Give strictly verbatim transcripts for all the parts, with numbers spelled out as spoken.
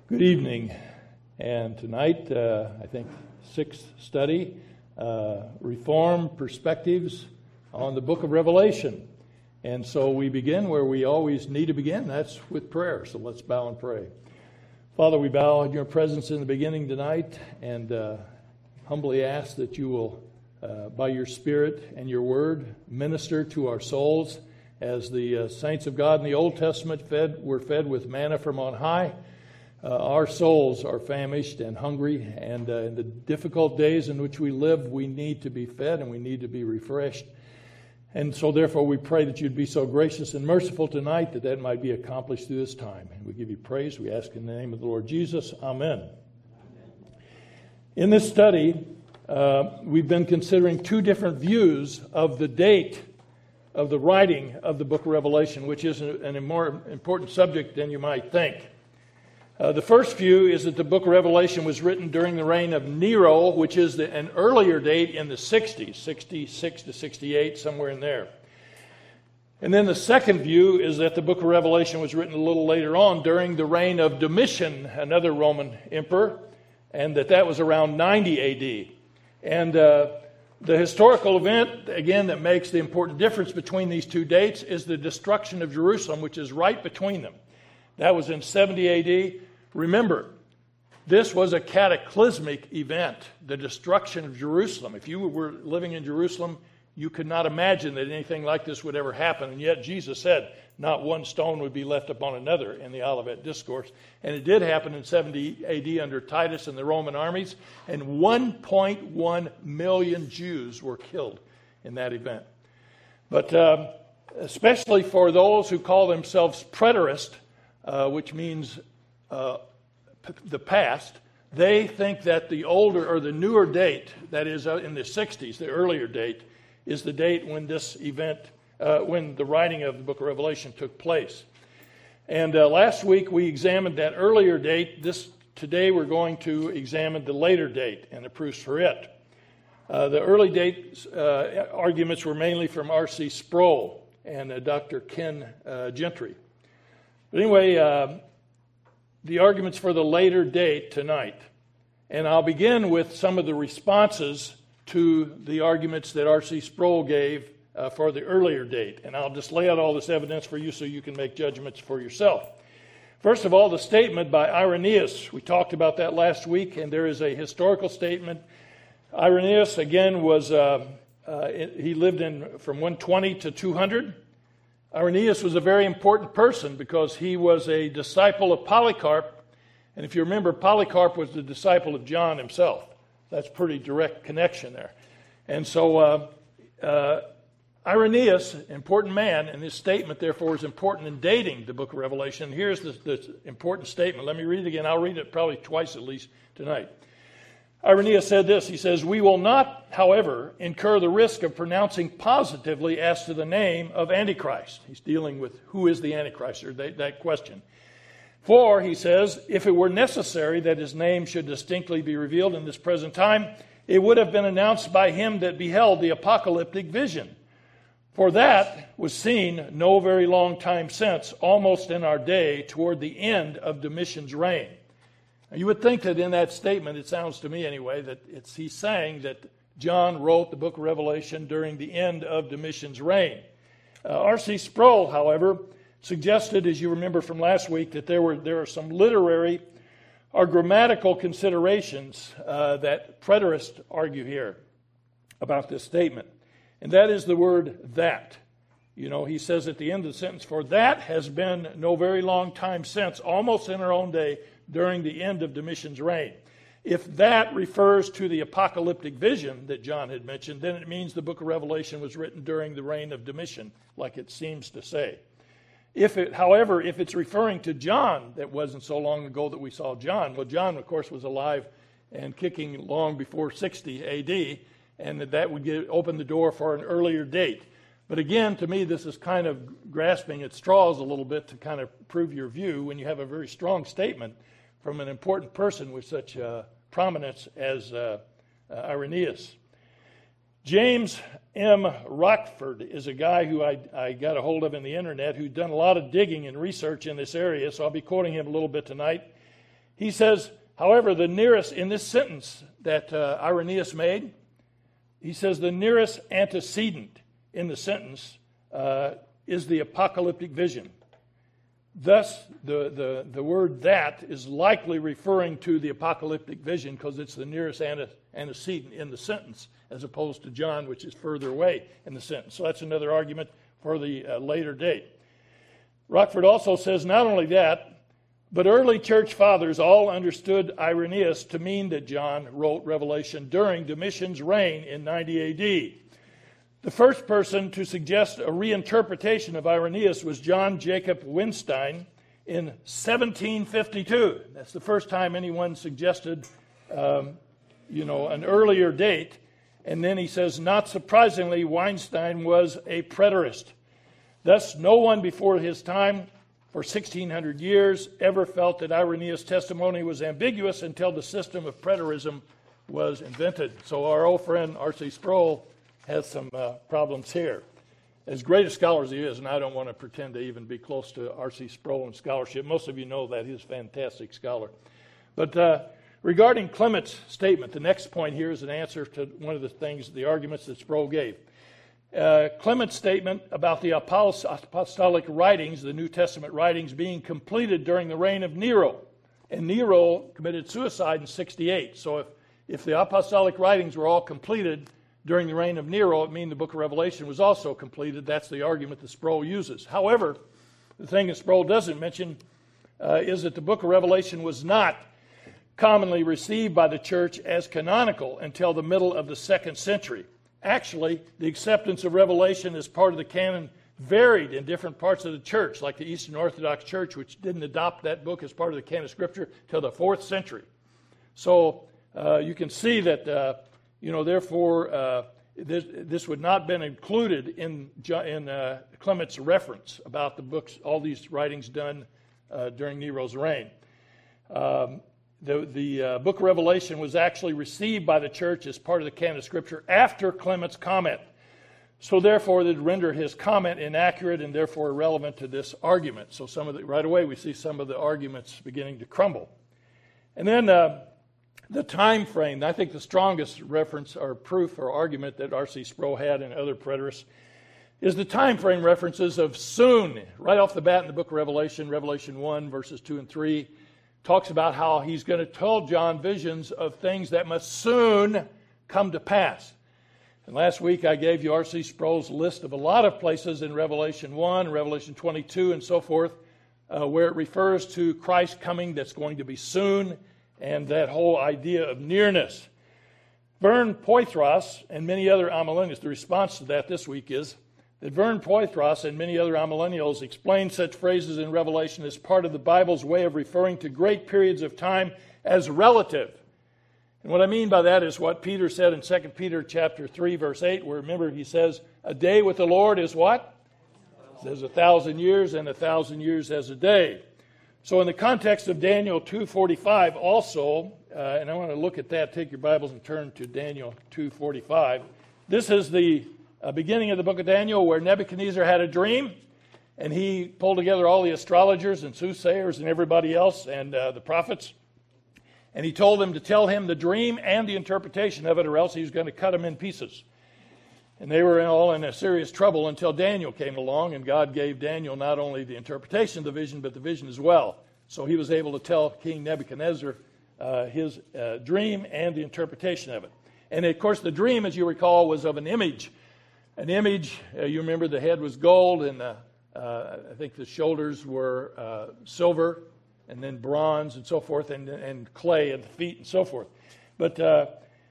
Good evening, and tonight, uh, I think, sixth study, uh, Reform Perspectives on the Book of Revelation. And so we begin where we always need to begin, that's with prayer. So let's bow and pray. Father, we bow in your presence in the beginning tonight and uh, humbly ask that you will, uh, by your Spirit and your word, minister to our souls as the uh, saints of God in the Old Testament fed were fed with manna from on high. Uh, our souls are famished and hungry, and uh, in the difficult days in which we live, we need to be fed and we need to be refreshed. And so therefore we pray that you'd be so gracious and merciful tonight that that might be accomplished through this time. And we give you praise. We ask in the name of the Lord Jesus. Amen. Amen. In this study, uh, we've been considering two different views of the date of the writing of the book of Revelation, which is an, a more important subject than you might think. Uh, the first view is that the book of Revelation was written during the reign of Nero, which is the, an earlier date in the sixties, sixty-six to sixty-eight, somewhere in there. And then the second view is that the book of Revelation was written a little later on during the reign of Domitian, another Roman emperor, and that that was around ninety A D. And uh, the historical event, again, that makes the important difference between these two dates is the destruction of Jerusalem, which is right between them. That was in seventy A D. Remember, this was a cataclysmic event, the destruction of Jerusalem. If you were living in Jerusalem, you could not imagine that anything like this would ever happen. And yet Jesus said not one stone would be left upon another in the Olivet Discourse. And it did happen in seventy A D under Titus and the Roman armies. And one point one million Jews were killed in that event. But uh, especially for those who call themselves preterist, uh, which means Uh, p- the past, they think that the older or the newer date, that is uh, in the sixties, the earlier date, is the date when this event, uh, when the writing of the book of Revelation took place. And uh, last week we examined that earlier date. This today we're going to examine the later date and the proofs for it. Uh, the early date uh, arguments were mainly from R C Sproul and uh, Doctor Ken uh, Gentry. But anyway, uh, the arguments for the later date tonight. And I'll begin with some of the responses to the arguments that R C Sproul gave uh, for the earlier date. And I'll just lay out all this evidence for you so you can make judgments for yourself. First of all, the statement by Irenaeus. We talked about that last week, and there is a historical statement. Irenaeus, again, was uh, uh, he lived in from one twenty to two hundred. Irenaeus was a very important person because he was a disciple of Polycarp. And if you remember, Polycarp was the disciple of John himself. That's a pretty direct connection there. And so uh, uh, Irenaeus, important man, and his statement, therefore, is important in dating the book of Revelation. Here's the, the important statement. Let me read it again. I'll read it probably twice at least tonight. Irenaeus said this. He says, "We will not, however, incur the risk of pronouncing positively as to the name of Antichrist." He's dealing with who is the Antichrist, or that, that question. "For," he says, "if it were necessary that his name should distinctly be revealed in this present time, it would have been announced by him that beheld the apocalyptic vision. For that was seen no very long time since, almost in our day, toward the end of Domitian's reign." Now, you would think that in that statement, it sounds to me anyway, that it's he's saying that John wrote the book of Revelation during the end of Domitian's reign. Uh, R C Sproul, however, suggested, as you remember from last week, that there were there are some literary or grammatical considerations uh, that preterists argue here about this statement. And that is the word "that." You know, he says at the end of the sentence, "For that has been no very long time since, almost in our own day, during the end of Domitian's reign." If that refers to the apocalyptic vision that John had mentioned, then it means the book of Revelation was written during the reign of Domitian, like it seems to say. If it, however, if it's referring to John, that wasn't so long ago that we saw John. Well, John, of course, was alive and kicking long before sixty A D, and that, that would get, open the door for an earlier date. But again, to me, this is kind of grasping at straws a little bit to kind of prove your view when you have a very strong statement from an important person with such uh, prominence as uh, uh, Irenaeus. James M. Rockford is a guy who I, I got a hold of in the internet who's done a lot of digging and research in this area, so I'll be quoting him a little bit tonight. He says, however, the nearest, in this sentence that uh, Irenaeus made, he says the nearest antecedent in the sentence uh, is the apocalyptic vision. Thus, the, the, the word that is likely referring to the apocalyptic vision because it's the nearest ante- antecedent in the sentence as opposed to John, which is further away in the sentence. So that's another argument for the uh, later date. Rockford also says not only that, but early church fathers all understood Irenaeus to mean that John wrote Revelation during Domitian's reign in ninety A D. The first person to suggest a reinterpretation of Irenaeus was John Jacob Winstein in seventeen fifty-two. That's the first time anyone suggested, um, you know, an earlier date. And then he says, not surprisingly, Winstein was a preterist. Thus, no one before his time for sixteen hundred years ever felt that Irenaeus' testimony was ambiguous until the system of preterism was invented. So our old friend R C Sproul has some uh, problems here. As great a scholar as he is, and I don't want to pretend to even be close to R C Sproul in scholarship. Most of you know that. He's a fantastic scholar. But uh, regarding Clement's statement, the next point here is an answer to one of the things, the arguments that Sproul gave. Uh, Clement's statement about the apostolic writings, the New Testament writings, being completed during the reign of Nero. And Nero committed suicide in sixty-eight. So if, if the apostolic writings were all completed during the reign of Nero, it means the book of Revelation was also completed. That's the argument that Sproul uses. However, the thing that Sproul doesn't mention uh, is that the book of Revelation was not commonly received by the church as canonical until the middle of the second century. Actually, the acceptance of Revelation as part of the canon varied in different parts of the church, like the Eastern Orthodox Church, which didn't adopt that book as part of the canon of Scripture till the fourth century. So uh, you can see that, uh, you know, therefore, uh, this, this would not have been included in, in uh, Clement's reference about the books, all these writings done uh, during Nero's reign. Um, The, the uh, book of Revelation was actually received by the church as part of the canon of Scripture after Clement's comment. So therefore, it rendered his comment inaccurate and therefore irrelevant to this argument. So some of the, right away we see some of the arguments beginning to crumble. And then uh, the time frame. I think the strongest reference or proof or argument that R C Sproul had and other preterists is the time frame references of soon. Right off the bat in the book of Revelation, Revelation one, verses two and three, talks about how he's going to tell John visions of things that must soon come to pass. And last week I gave you R C Sproul's list of a lot of places in Revelation one, Revelation twenty-two, and so forth, uh, where it refers to Christ coming that's going to be soon, and that whole idea of nearness. Vern Poythress and many other amillennials, the response to that this week is that Vern Poythress and many other amillennials explain such phrases in Revelation as part of the Bible's way of referring to great periods of time as relative. And what I mean by that is what Peter said in Second Peter chapter three, verse eight, where remember he says, a day with the Lord is what? There's a thousand years, and a thousand years as a day. So in the context of Daniel two forty-five also, uh, and I want to look at that, take your Bibles and turn to Daniel two forty-five. This is the uh, beginning of the book of Daniel where Nebuchadnezzar had a dream, and he pulled together all the astrologers and soothsayers and everybody else and uh, the prophets, and he told them to tell him the dream and the interpretation of it, or else he was going to cut them in pieces. And they were all in a serious trouble until Daniel came along, and God gave Daniel not only the interpretation of the vision, but the vision as well. So he was able to tell King Nebuchadnezzar uh, his uh, dream and the interpretation of it. And of course, the dream, as you recall, was of an image. An image, uh, you remember the head was gold, and uh, uh, I think the shoulders were uh, silver, and then bronze and so forth, and, and clay at the feet and so forth. But uh,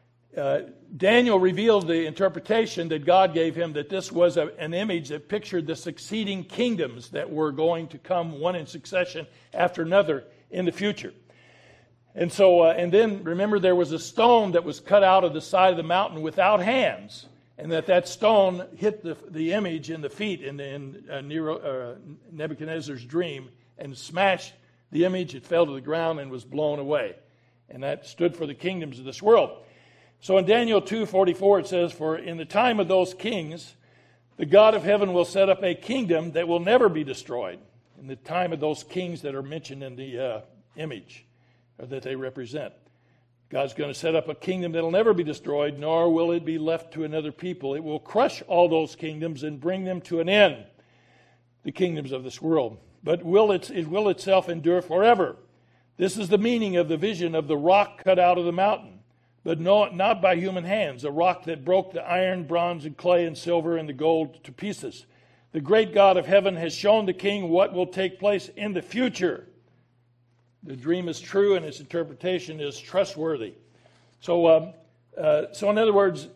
uh, Daniel revealed the interpretation that God gave him, that this was a, an image that pictured the succeeding kingdoms that were going to come one in succession after another in the future. And so, uh, and then remember there was a stone that was cut out of the side of the mountain without hands, and that that stone hit the, the image in the feet in, in uh, Nero, uh, Nebuchadnezzar's dream and smashed the image. It fell to the ground and was blown away. And that stood for the kingdoms of this world. So in Daniel two forty-four it says, for in the time of those kings, the God of heaven will set up a kingdom that will never be destroyed. In the time of those kings that are mentioned in the uh, image. or that they represent. God's going to set up a kingdom that will never be destroyed, nor will it be left to another people. It will crush all those kingdoms and bring them to an end, the kingdoms of this world. But will it, it will itself endure forever. This is the meaning of the vision of the rock cut out of the mountain, but no, not by human hands, a rock that broke the iron, bronze, and clay, and silver, and the gold to pieces. The great God of heaven has shown the king what will take place in the future. The dream is true and its interpretation is trustworthy. So, um, uh, so in other words,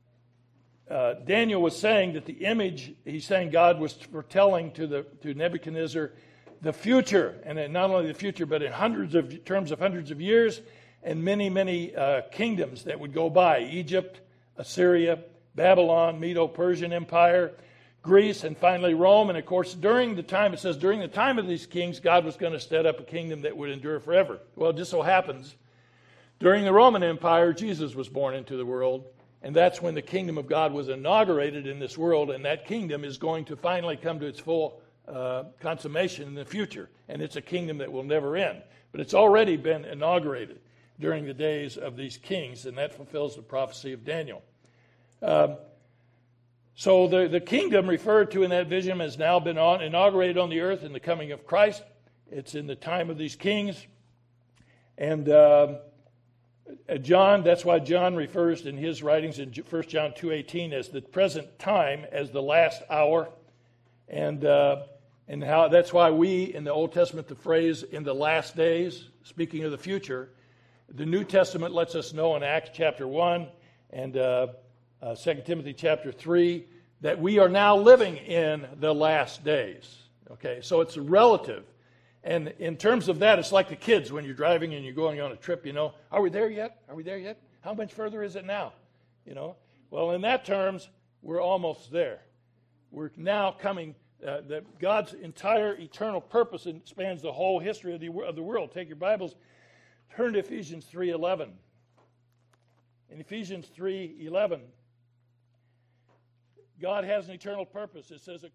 uh, Daniel was saying that the image, he's saying God was foretelling to the to Nebuchadnezzar the future, and not only the future, but in hundreds of terms of hundreds of years, and many, many uh, kingdoms that would go by: Egypt, Assyria, Babylon, Medo-Persian Empire, Greece, and finally Rome. And of course, during the time, it says, during the time of these kings, God was going to set up a kingdom that would endure forever. Well, it just so happens, during the Roman Empire, Jesus was born into the world, and that's when the kingdom of God was inaugurated in this world, and that kingdom is going to finally come to its full uh, consummation in the future. And it's a kingdom that will never end. But it's already been inaugurated during the days of these kings, and that fulfills the prophecy of Daniel. Um, So the, the kingdom referred to in that vision has now been on, inaugurated on the earth in the coming of Christ. It's in the time of these kings. And uh, John, that's why John refers in his writings in First John two eighteen as the present time, as the last hour. And uh, and how that's why we, in the Old Testament, the phrase in the last days, speaking of the future. The New Testament lets us know in Acts chapter one and uh, Uh, Second Timothy chapter three, that we are now living in the last days. Okay, so it's relative. And in terms of that, it's like the kids when you're driving and you're going on a trip, you know, are we there yet? Are we there yet? How much further is it now? You know, well, in that terms, we're almost there. We're now coming, uh, that God's entire eternal purpose spans the whole history of the, of the world. Take your Bibles, turn to Ephesians three eleven. In Ephesians three eleven, God has an eternal purpose. It says,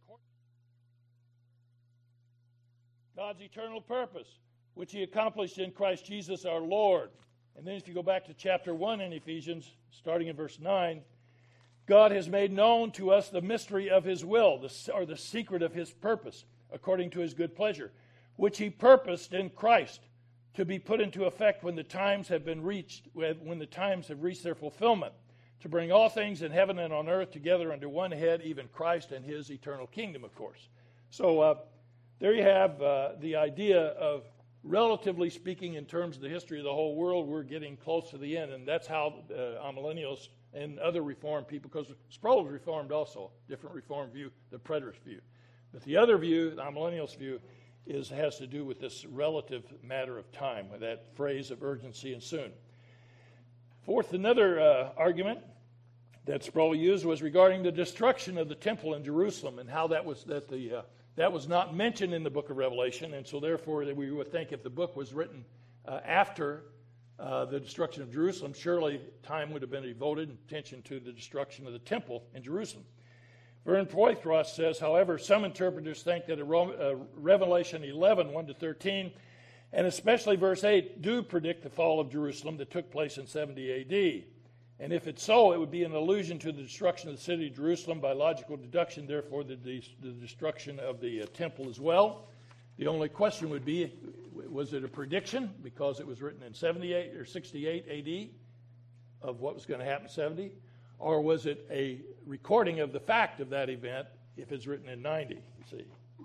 God's eternal purpose, which he accomplished in Christ Jesus our Lord. And then if you go back to chapter one in Ephesians, starting in verse nine, God has made known to us the mystery of his will, the, or the secret of his purpose, according to his good pleasure, which he purposed in Christ to be put into effect when the times have been reached, when the times have reached their fulfillment, to bring all things in heaven and on earth together under one head, even Christ and his eternal kingdom, of course. So uh, there you have uh, the idea of, relatively speaking, in terms of the history of the whole world, we're getting close to the end, and that's how uh, amillennials and other Reformed people, because Sproul was Reformed also, different Reformed view, the preterist view. But the other view, the amillennials view, is has to do with this relative matter of time, with that phrase of urgency and soon. Fourth, another uh, argument that Sproul used was regarding the destruction of the temple in Jerusalem and how that was that the uh, that was not mentioned in the book of Revelation, and so therefore that we would think if the book was written uh, after uh, the destruction of Jerusalem, surely time would have been devoted attention to the destruction of the temple in Jerusalem. Vern Poythress says, however, some interpreters think that uh, Revelation eleven, one to thirteen, and especially verse eight, do predict the fall of Jerusalem that took place in seventy A D. And if it's so, it would be an allusion to the destruction of the city of Jerusalem by logical deduction, therefore the, the, the destruction of the uh, temple as well. The only question would be, was it a prediction because it was written in seventy-eight or sixty-eight A D of what was going to happen in seventy? Or was it a recording of the fact of that event if it's written in ninety, you see?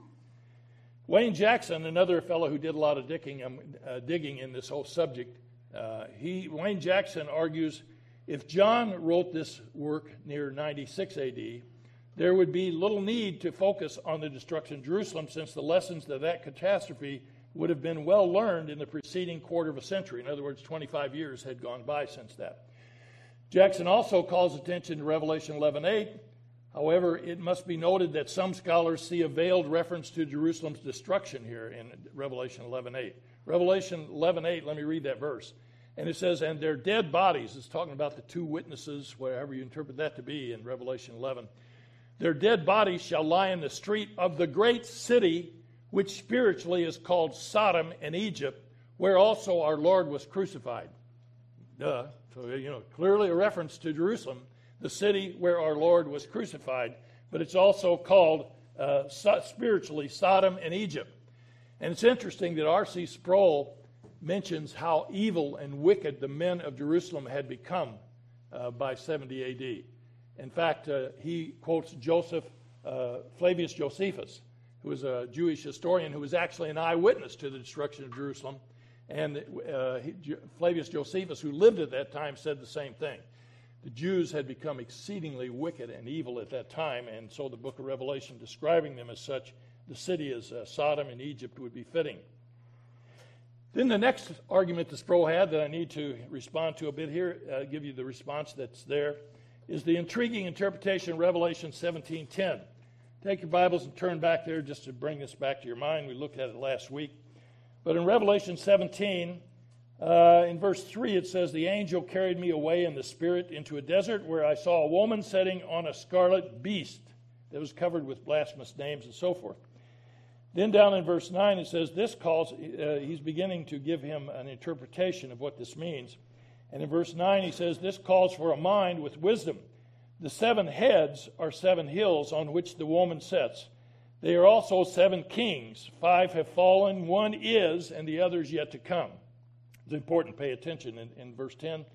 Wayne Jackson, another fellow who did a lot of digging, um, uh, digging in this whole subject, uh, he Wayne Jackson argues if John wrote this work near ninety-six A D, there would be little need to focus on the destruction of Jerusalem, since the lessons of that catastrophe would have been well learned in the preceding quarter of a century. In other words, twenty-five years had gone by since that. Jackson also calls attention to Revelation eleven eight. However, it must be noted that some scholars see a veiled reference to Jerusalem's destruction here in Revelation eleven eight. Revelation eleven eight, let me read that verse. And it says, and their dead bodies, it's talking about the two witnesses, whatever you interpret that to be in Revelation eleven. Their dead bodies shall lie in the street of the great city, which spiritually is called Sodom and Egypt, where also our Lord was crucified. Duh. So, you know, clearly a reference to Jerusalem, the city where our Lord was crucified, but it's also called uh, spiritually Sodom and Egypt. And it's interesting that R C Sproul mentions how evil and wicked the men of Jerusalem had become uh, by seventy A D. In fact, uh, he quotes Joseph, uh, Flavius Josephus, who was a Jewish historian who was actually an eyewitness to the destruction of Jerusalem. And uh, he, Flavius Josephus, who lived at that time, said the same thing. The Jews had become exceedingly wicked and evil at that time, and so the book of Revelation, describing them as such, the city as uh, Sodom and Egypt, would be fitting. Then the next argument that Sproul had that I need to respond to a bit here, uh, give you the response that's there, is the intriguing interpretation of Revelation seventeen ten. Take your Bibles and turn back there just to bring this back to your mind. We looked at it last week. But in Revelation seventeen, uh, in verse three, it says, "The angel carried me away in the spirit into a desert where I saw a woman sitting on a scarlet beast that was covered with blasphemous names and so forth." Then down in verse nine, it says, this calls, uh, he's beginning to give him an interpretation of what this means. And in verse nine, he says, "This calls for a mind with wisdom. The seven heads are seven hills on which the woman sits. They are also seven kings. Five have fallen, one is, and the other is yet to come." It's important, pay attention in, in verse ten.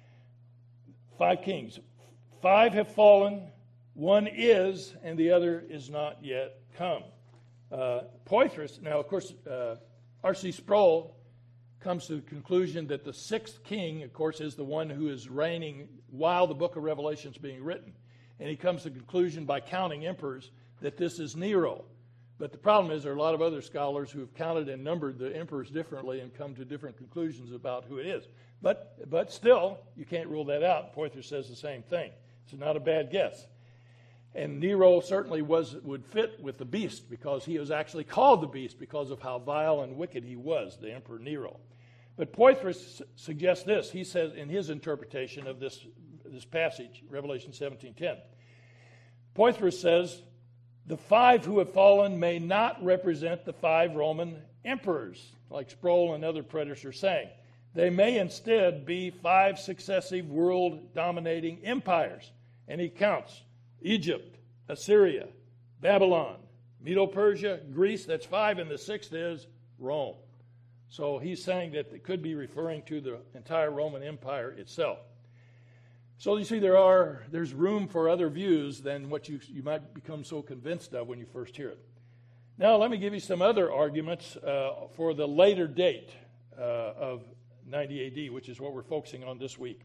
Five kings. Five have fallen, one is, and the other is not yet come. Uh, Poythress, now of course, uh, R C Sproul comes to the conclusion that the sixth king, of course, is the one who is reigning while the book of Revelation is being written. And he comes to the conclusion by counting emperors that this is Nero. But the problem is there are a lot of other scholars who have counted and numbered the emperors differently and come to different conclusions about who it is. But but still, you can't rule that out. Poythress says the same thing. It's not a bad guess. And Nero certainly was would fit with the beast because he was actually called the beast because of how vile and wicked he was, the Emperor Nero. But Poythress suggests this. He says in his interpretation of this, this passage, Revelation seventeen ten, Poythress says, "The five who have fallen may not represent the five Roman emperors," like Sproul and other preterists are saying. "They may instead be five successive world-dominating empires." And he counts Egypt, Assyria, Babylon, Medo-Persia, Greece, that's five, and the sixth is Rome. So he's saying that it could be referring to the entire Roman Empire itself. So you see, there are there's room for other views than what you, you might become so convinced of when you first hear it. Now let me give you some other arguments uh, for the later date uh, of ninety A D, which is what we're focusing on this week.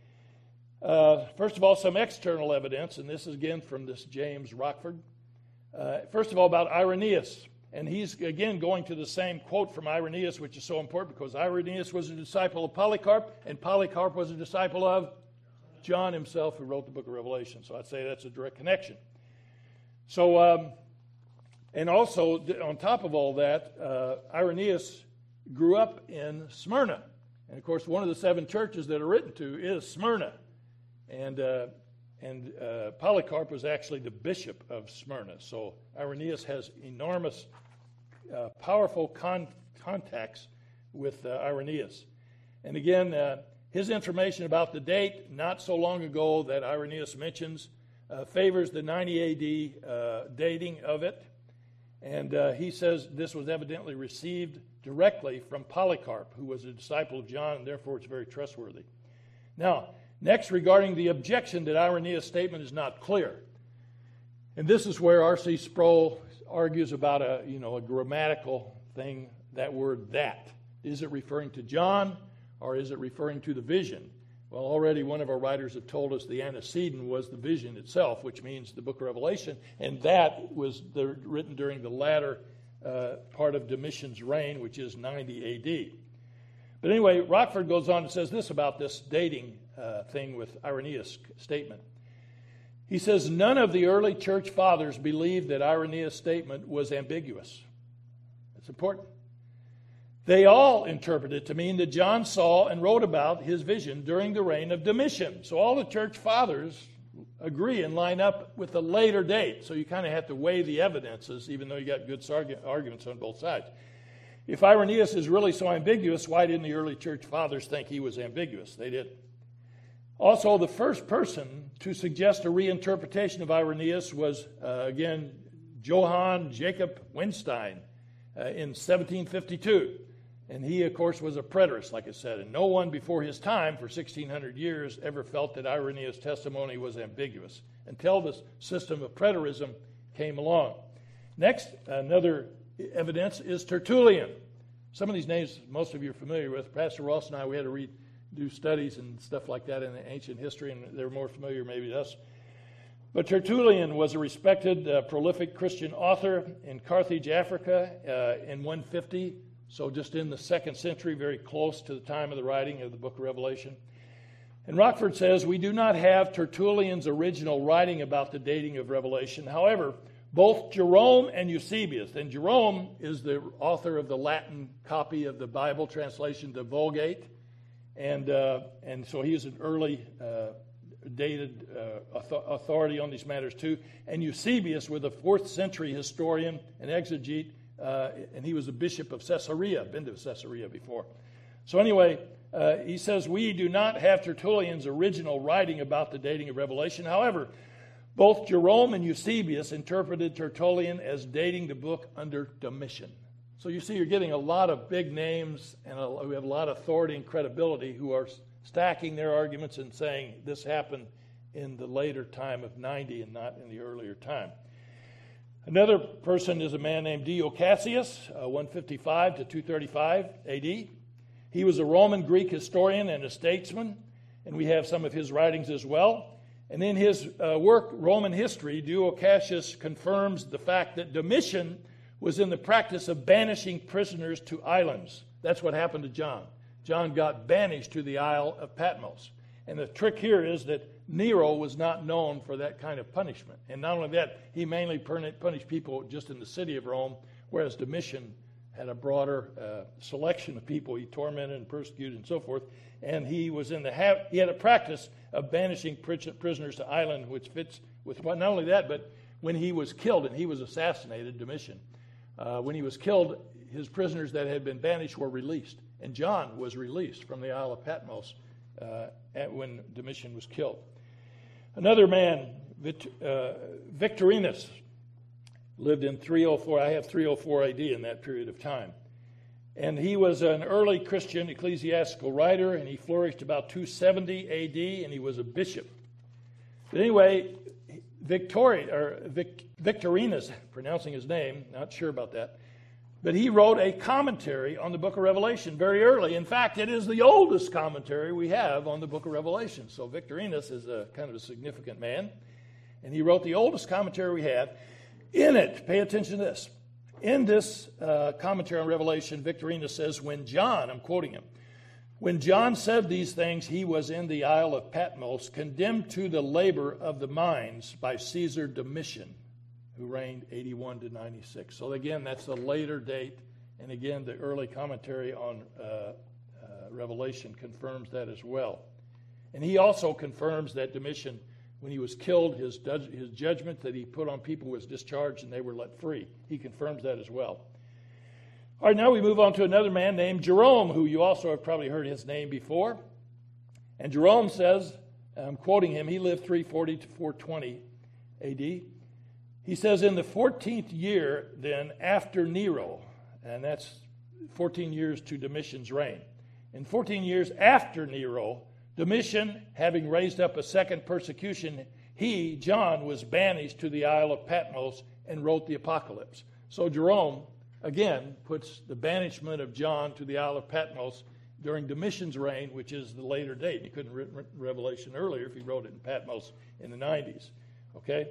Uh, first of all, some external evidence, and this is again from this James Rockford. Uh, first of all, about Irenaeus. And he's, again, going to the same quote from Irenaeus, which is so important because Irenaeus was a disciple of Polycarp, and Polycarp was a disciple of John himself, who wrote the book of Revelation. So I'd say that's a direct connection. So, um, and also, on top of all that, uh, Irenaeus grew up in Smyrna. And, of course, one of the seven churches that are written to is Smyrna. And uh, and uh, Polycarp was actually the bishop of Smyrna. So Irenaeus has enormous, uh, powerful con- contacts with uh, Irenaeus. And again, uh, his information about the date, not so long ago that Irenaeus mentions, uh, favors the ninety A D uh, dating of it. And uh, he says this was evidently received directly from Polycarp, who was a disciple of John, and therefore it's very trustworthy. Now, next, regarding the objection that Irenaeus' statement is not clear. And this is where R C Sproul argues about a, you know, a grammatical thing, that word "that." Is it referring to John, or is it referring to the vision? Well, already one of our writers have told us the antecedent was the vision itself, which means the book of Revelation, and that was the, written during the latter uh, part of Domitian's reign, which is ninety A D. But anyway, Rockford goes on and says this about this dating uh, thing with Irenaeus' statement. He says, none of the early church fathers believed that Irenaeus' statement was ambiguous. That's important. They all interpreted it to mean that John saw and wrote about his vision during the reign of Domitian. So all the church fathers agree and line up with a later date. So you kind of have to weigh the evidences, even though you got good arguments on both sides. If Irenaeus is really so ambiguous, why didn't the early church fathers think he was ambiguous? They didn't. Also, the first person to suggest a reinterpretation of Irenaeus was, uh, again, Johann Jacob Winstein uh, in seventeen fifty-two. And he, of course, was a preterist, like I said, and no one before his time for sixteen hundred years ever felt that Irenaeus' testimony was ambiguous until the system of preterism came along. Next, another evidence is Tertullian. Some of these names most of you are familiar with. Pastor Ross and I, we had to read, do studies and stuff like that in ancient history, and they're more familiar maybe to us. But Tertullian was a respected, uh, prolific Christian author in Carthage, Africa, uh, in one fifty, so just in the second century, very close to the time of the writing of the book of Revelation. And Rockford says, we do not have Tertullian's original writing about the dating of Revelation. However, both Jerome and Eusebius, and Jerome is the author of the Latin copy of the Bible translation, the Vulgate, and uh, and so he is an early uh, dated uh, authority on these matters too. And Eusebius was a fourth century historian and exegete, uh, and he was a bishop of Caesarea, been to Caesarea before. So anyway, uh, he says, we do not have Tertullian's original writing about the dating of Revelation. However, both Jerome and Eusebius interpreted Tertullian as dating the book under Domitian. So you see, you're getting a lot of big names, and a, we have a lot of authority and credibility who are stacking their arguments and saying this happened in the later time of ninety and not in the earlier time. Another person is a man named Dio Cassius, uh, one fifty-five to two thirty-five A D. He was a Roman Greek historian and a statesman, and we have some of his writings as well. And in his uh, work, Roman History, Dio Cassius confirms the fact that Domitian was in the practice of banishing prisoners to islands. That's what happened to John. John got banished to the Isle of Patmos. And the trick here is that Nero was not known for that kind of punishment. And not only that, he mainly punished people just in the city of Rome, whereas Domitian had a broader uh, selection of people he tormented and persecuted and so forth. And he was in the ha- he had a practice of banishing prisoners to island, which fits with not only that, but when he was killed and he was assassinated, Domitian, uh, when he was killed, his prisoners that had been banished were released, and John was released from the Isle of Patmos uh, at, when Domitian was killed. Another man, Vict, uh, Victorinus, lived in three oh four. I have three oh four A D in that period of time. And he was an early Christian ecclesiastical writer, and he flourished about two seventy A D, and he was a bishop. But anyway, Victori, or Vic, Victorinus, pronouncing his name, not sure about that, but he wrote a commentary on the book of Revelation very early. In fact, it is the oldest commentary we have on the book of Revelation. So Victorinus is a kind of a significant man, and he wrote the oldest commentary we have. In it, pay attention to this. In this uh, commentary on Revelation, Victorinus says, when John, I'm quoting him, when John said these things, he was in the Isle of Patmos, condemned to the labor of the mines by Caesar Domitian, who reigned eighty-one to ninety-six. So again, that's a later date. And again, the early commentary on uh, uh, Revelation confirms that as well. And he also confirms that Domitian, when he was killed, his, his judgment that he put on people was discharged and they were let free. He confirms that as well. All right, now we move on to another man named Jerome, who you also have probably heard his name before. And Jerome says, I'm quoting him, he lived three forty to four twenty A D. He says, in the fourteenth year, then, after Nero, and that's fourteen years to Domitian's reign. In fourteen years after Nero, Domitian, having raised up a second persecution, he, John, was banished to the Isle of Patmos and wrote the Apocalypse. So Jerome, again, puts the banishment of John to the Isle of Patmos during Domitian's reign, which is the later date. He couldn't write Revelation earlier if he wrote it in Patmos in the nineties. Okay?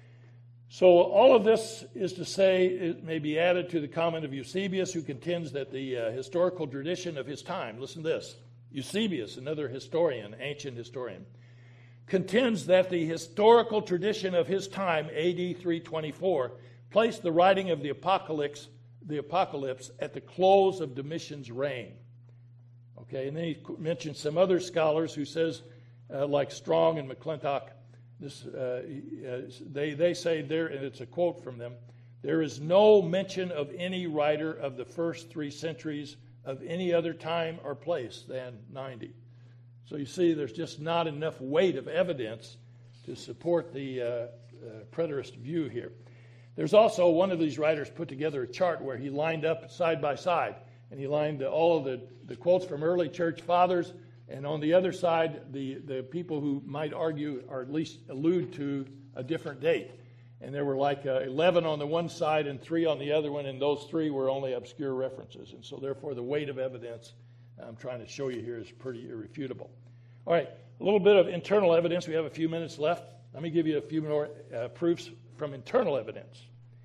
So all of this is to say, it may be added to the comment of Eusebius, who contends that the uh, historical tradition of his time, listen to this, Eusebius, another historian, ancient historian, contends that the historical tradition of his time, A D three twenty-four, placed the writing of the Apocalypse, the Apocalypse at the close of Domitian's reign. Okay, and then he mentions some other scholars who says, uh, like Strong and McClintock, this uh, uh, they they say there, and it's a quote from them, There is no mention of any writer of the first three centuries of any other time or place than ninety. So you see, there's just not enough weight of evidence to support the uh, uh, preterist view here. There's also one of these writers put together a chart where he lined up side by side, and he lined all of the, the quotes from early church fathers, and on the other side, the, the people who might argue or at least allude to a different date. And there were like uh, eleven on the one side and three on the other one, and those three were only obscure references. And so therefore the weight of evidence I'm trying to show you here is pretty irrefutable. All right, a little bit of internal evidence. We have a few minutes left. Let me give you a few more uh, proofs from internal evidence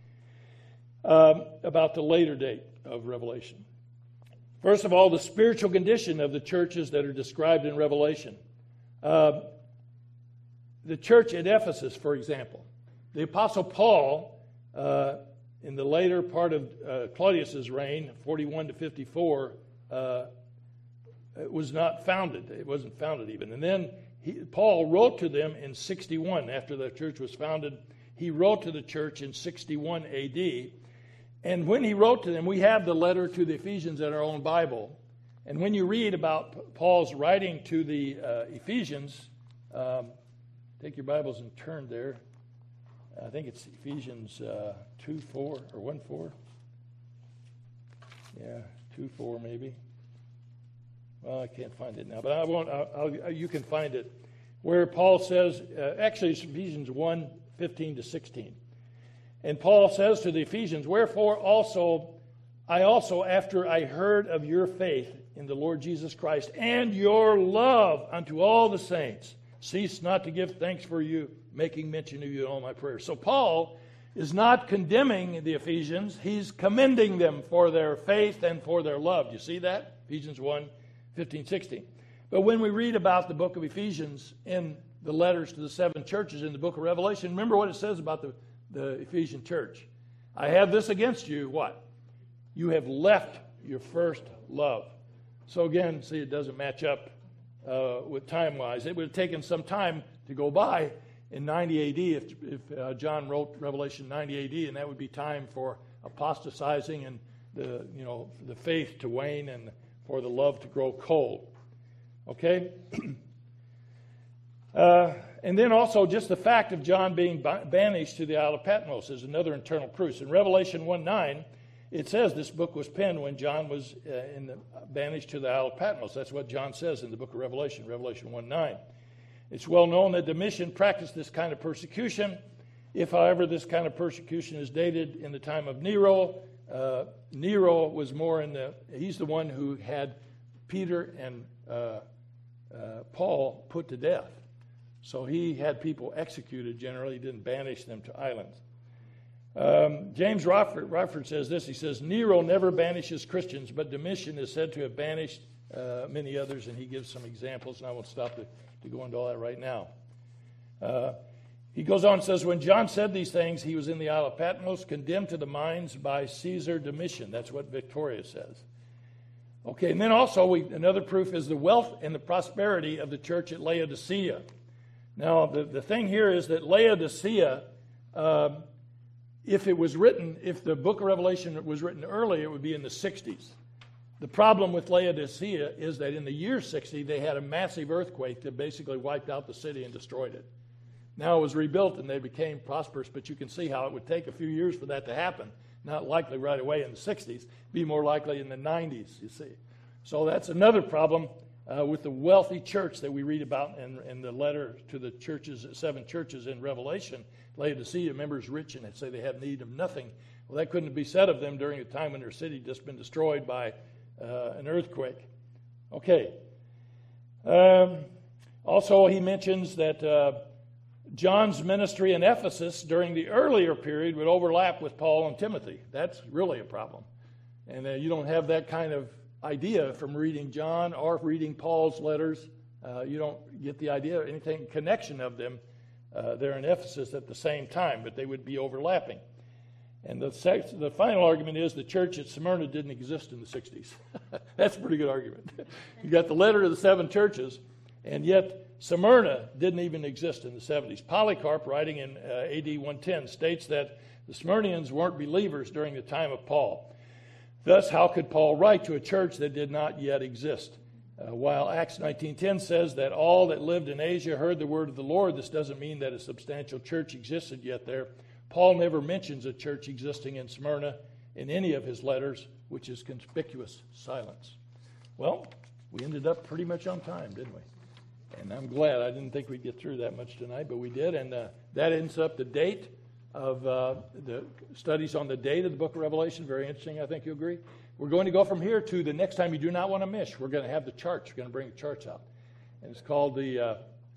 um, about the later date of Revelation. First of all, the spiritual condition of the churches that are described in Revelation. Uh, the church at Ephesus, for example. The Apostle Paul, uh, in the later part of uh, Claudius's reign, forty-one to fifty-four, uh, it was not founded. It wasn't founded even. And then he, Paul wrote to them in sixty-one, after the church was founded. He wrote to the church in sixty-one A D. And when he wrote to them, we have the letter to the Ephesians in our own Bible. And when you read about Paul's writing to the uh, Ephesians, um, take your Bibles and turn there. I think it's Ephesians uh, two four or one four. Yeah, two four maybe. Well, I can't find it now, but I won't. I'll, I'll, you can find it where Paul says. Uh, actually, it's Ephesians one fifteen to sixteen, and Paul says to the Ephesians, "Wherefore also I also, after I heard of your faith in the Lord Jesus Christ and your love unto all the saints, cease not to give thanks for you, making mention of you in all my prayers." So Paul is not condemning the Ephesians. He's commending them for their faith and for their love. You see that? Ephesians one fifteen, sixteen. But when we read about the book of Ephesians in the letters to the seven churches in the book of Revelation, remember what it says about the, the Ephesian church. I have this against you, what? You have left your first love. So again, see, it doesn't match up uh, with time-wise. It would have taken some time to go by in ninety A D if, if uh, John wrote Revelation ninety A D, and that would be time for apostatizing and the, you know, the faith to wane and for the love to grow cold. Okay? uh, and then also just the fact of John being banished to the Isle of Patmos is another internal proof. In Revelation one nine, it says this book was penned when John was uh, in the, banished to the Isle of Patmos. That's what John says in the book of Revelation, Revelation one nine. It's well known that Domitian practiced this kind of persecution. If, however, this kind of persecution is dated in the time of Nero, uh, Nero was more in the, he's the one who had Peter and uh, uh, Paul put to death. So he had people executed generally. He didn't banish them to islands. Um, James Rockford, Rockford says this. He says, Nero never banishes Christians, but Domitian is said to have banished uh, many others, and he gives some examples, and I won't stop to, to go into all that right now. Uh, he goes on and says, when John said these things, he was in the Isle of Patmos, condemned to the mines by Caesar Domitian. That's what Victoria says. Okay, and then also we, another proof is the wealth and the prosperity of the church at Laodicea. Now, the, the thing here is that Laodicea, uh, if it was written, if the book of Revelation was written earlier, it would be in the sixties. The problem with Laodicea is that in the year sixty, they had a massive earthquake that basically wiped out the city and destroyed it. Now it was rebuilt and they became prosperous, but you can see how it would take a few years for that to happen. Not likely right away in the sixties, be more likely in the nineties, you see. So that's another problem uh, with the wealthy church that we read about in, in the letter to the churches, seven churches in Revelation. Laodicea, members rich, and they say they have need of nothing. Well, that couldn't be said of them during a time when their city had just been destroyed by uh, an earthquake. Okay. Um, also, he mentions that uh, John's ministry in Ephesus during the earlier period would overlap with Paul and Timothy. That's really a problem. And uh, you don't have that kind of idea from reading John or reading Paul's letters. Uh, you don't get the idea or anything connection of them. Uh, they're in Ephesus at the same time, but they would be overlapping. And the, sex, the final argument is the church at Smyrna didn't exist in the sixties. That's a pretty good argument. You got the letter to the seven churches, and yet Smyrna didn't even exist in the seventies. Polycarp, writing in uh, A D one ten, states that the Smyrnians weren't believers during the time of Paul. Thus, how could Paul write to a church that did not yet exist? Uh, while Acts nineteen ten says that all that lived in Asia heard the word of the Lord, this doesn't mean that a substantial church existed yet there. Paul never mentions a church existing in Smyrna in any of his letters, which is conspicuous silence. Well, we ended up pretty much on time, didn't we? And I'm glad. I didn't think we'd get through that much tonight, but we did. And uh, that ends up the date of uh, the studies on the date of the book of Revelation. Very interesting, I think you'll agree. We're going to go from here to the next time you do not want to miss. We're going to have the charts. We're going to bring the charts out. And it's called the uh,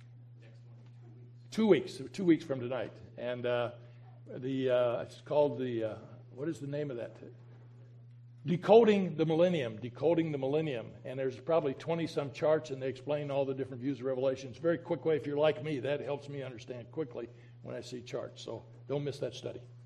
two weeks, two weeks from tonight. And uh, the uh, it's called the, uh, what is the name of that? Decoding the Millennium, Decoding the Millennium. And there's probably twenty-some charts, and they explain all the different views of Revelation. It's a very quick way. If you're like me, that helps me understand quickly when I see charts. So don't miss that study.